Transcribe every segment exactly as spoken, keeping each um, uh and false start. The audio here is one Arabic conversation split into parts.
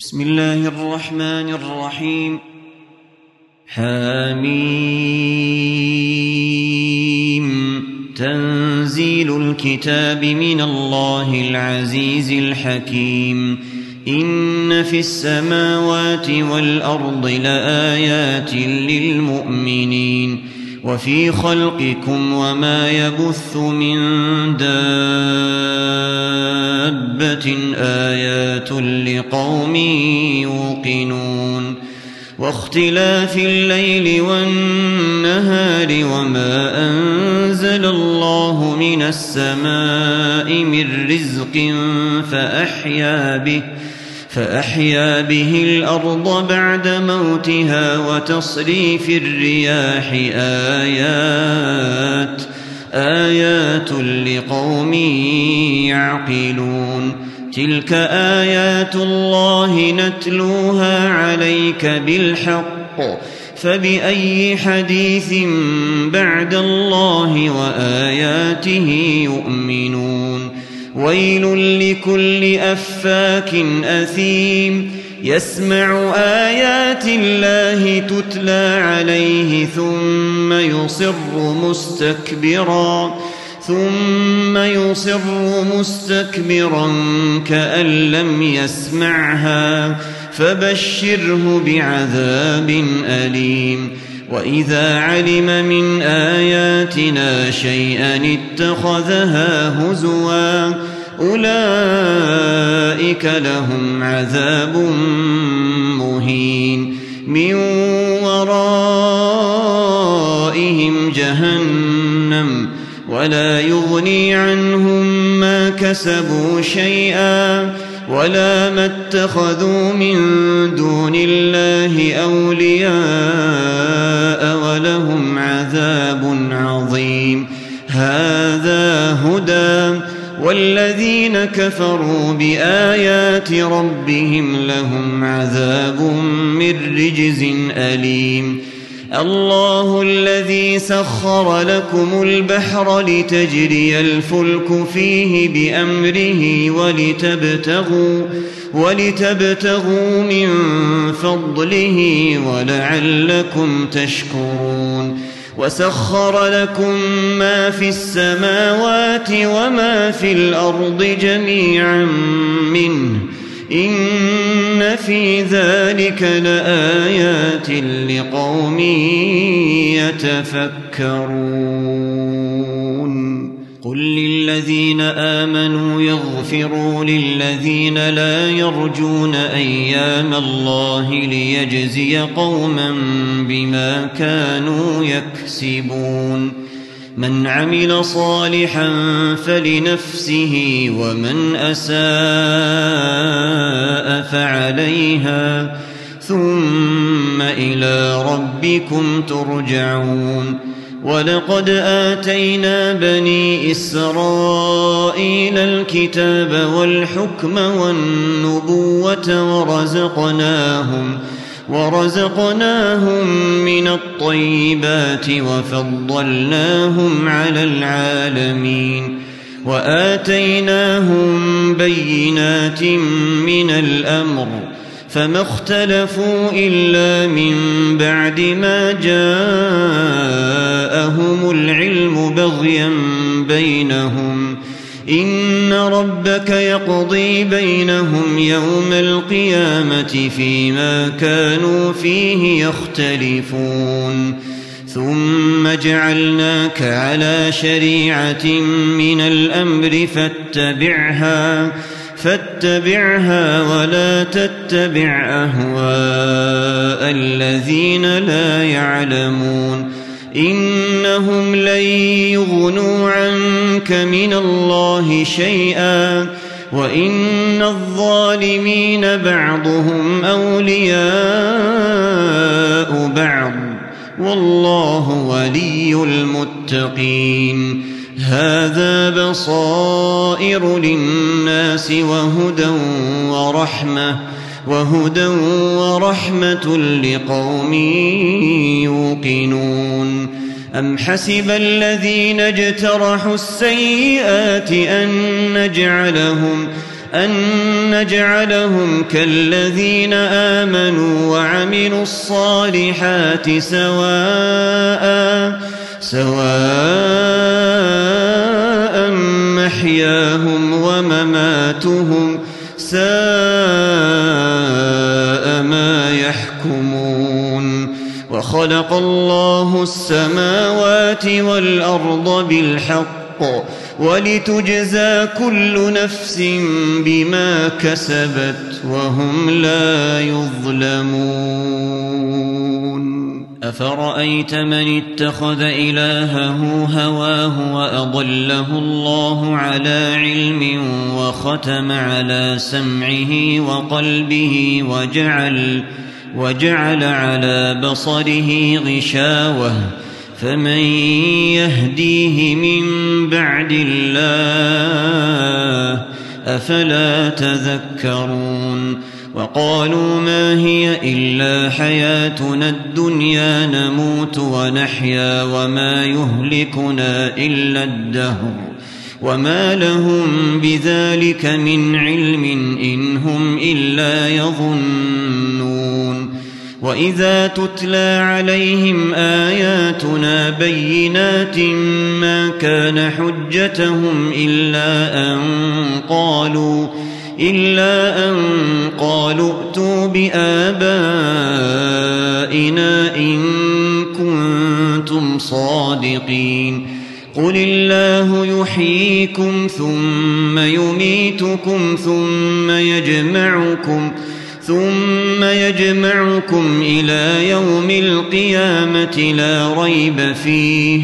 بسم الله الرحمن الرحيم. حميم. تنزيل الكتاب من الله العزيز الحكيم. إن في السماوات والأرض لآيات للمؤمنين وفي خلقكم وما يبث من دابة آيات لقوم يوقنون واختلاف الليل والنهار وما أنزل الله من السماء من رزق فأحيا به فأحيا به الأرض بعد موتها وتصريف الرياح آيات آيات لقوم يعقلون. تلك آيات الله نتلوها عليك بالحق فبأي حديث بعد الله وآياته يؤمنون. ويل لكل أفاك أثيم يسمع آيات الله تتلى عليه ثم يصر مستكبرا ثم يصر مستكبرا كأن لم يسمعها فبشره بعذاب أليم. وإذا علم من آياتنا شيئا اتخذها هزوا أولئك لهم عذاب مهين من ورائهم جهنم ولا يغني عنهم ما كسبوا شيئا ولا ما اتخذوا من دون الله أولياء ولهم عذاب عظيم. هذا هدى والذين كفروا بآيات ربهم لهم عذاب من رجز أليم. الله الذي سخر لكم البحر لتجري الفلك فيه بأمره ولتبتغوا, ولتبتغوا من فضله ولعلكم تشكرون. وسخر لكم ما في السماوات وما في الأرض جميعا منه إن في ذلك لآيات لقوم يتفكرون. قل للذين آمنوا يغفروا للذين لا يرجون أيام الله ليجزي قوما بما كانوا يكسبون. من عمل صالحا فلنفسه ومن أساء فعليها ثم إلى ربكم ترجعون. ولقد آتينا بني إسرائيل الكتاب والحكم والنبوة ورزقناهم ورزقناهم من الطيبات وفضلناهم على العالمين وآتيناهم بينات من الأمر فما اختلفوا إلا من بعد ما جاءهم العلم بغيا بينهم. إن ربك يقضي بينهم يوم القيامة فيما كانوا فيه يختلفون. ثم جعلناك على شريعة من الأمر فاتبعها فاتبعها ولا تتبع أهواء الذين لا يعلمون. إنهم لن يغنوا عنك من الله شيئا وإن الظالمين بعضهم أولياء بعض والله ولي المتقين. هذا بصائر للناس وهدى ورحمة وهدى ورحمة لقوم يوقنون. أم حسب الذين اجترحوا السيئات أن نجعلهم أن نجعلهم كالذين آمنوا وعملوا الصالحات سواء سواء محياهم ومماتهم ساء ما يحكمون وخلق الله السماوات والأرض بالحق ولتجزى كل نفس بما كسبت وهم لا يظلمون أفرأيت من اتخذ إلهه هواه وأضله الله على علم وختم على سمعه وقلبه وجعل, وجعل على بصره غشاوة فمن يهديه من بعد الله أفلا تذكرون وقالوا ما هي إلا حياتنا الدنيا نموت ونحيا وما يهلكنا إلا الدهر وما لهم بذلك من علم إن هم إلا يظنون وإذا تتلى عليهم آياتنا بينات ما كان حجتهم إلا أن قالوا إلا أن قالوا ائتوا بآبائنا إن كنتم صادقين قل الله يحييكم ثم يميتكم ثم يجمعكم ثم يجمعكم إلى يوم القيامة لا ريب فيه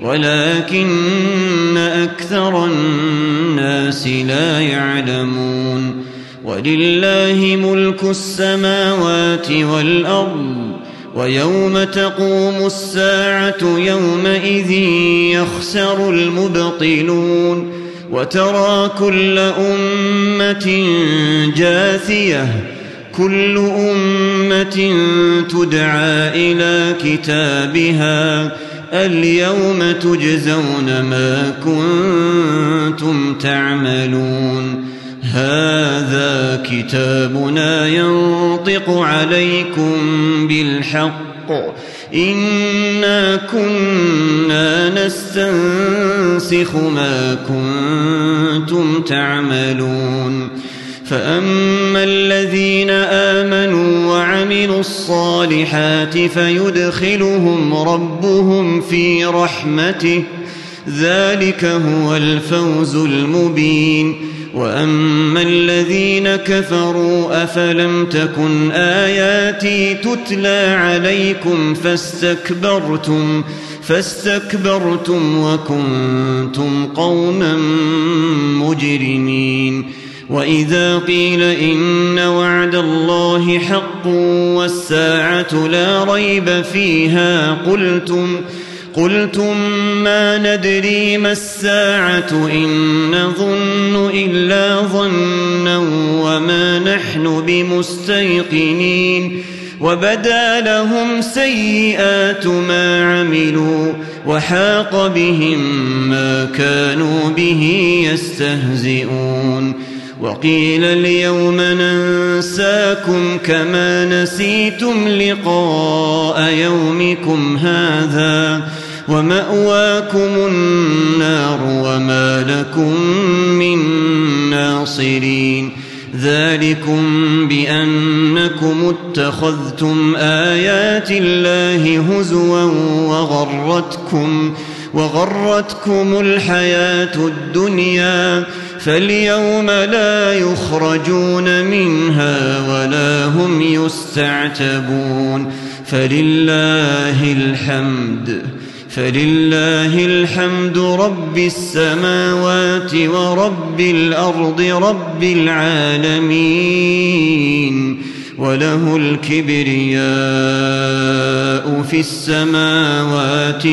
ولكن أكثر الناس لا يعلمون ولله ملك السماوات والأرض ويوم تقوم الساعة يومئذ يخسر المبطلون وترى كل أمة جاثية كل أمة تدعى إلى كتابها اليوم تجزون ما كنتم تعملون هذا كتابنا ينطق عليكم بالحق إنا كنا نستنسخ ما كنتم تعملون فأما الذين آمنوا وعملوا الصالحات فيدخلهم ربهم في رحمته ذلك هو الفوز المبين وأما الذين كفروا أفلم تكن آياتي تتلى عليكم فاستكبرتم فاستكبرتم وكنتم قوما مجرمين وإذا قيل إن وعد الله حق والساعة لا ريب فيها قلتم قلتم ما ندري ما الساعة إن نظن إلا ظنا وما نحن بمستيقنين وبدا لهم سيئات ما عملوا وحاق بهم ما كانوا به يستهزئون وقيل اليوم ننساكم كما نسيتم لقاء يومكم هذا ومأواكم النار وما لكم من ناصرين ذلكم بأنكم اتخذتم آيات الله هزوا وغرتكم وغرتكم الحياة الدنيا فاليوم لا يخرجون منها ولا هم يستعتبون فلله الحمد فلله الحمد رب السماوات ورب الأرض رب العالمين وله الكبرياء في السماوات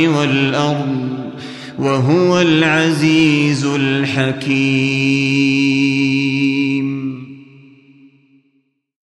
والأرض وهو العزيز الحكيم.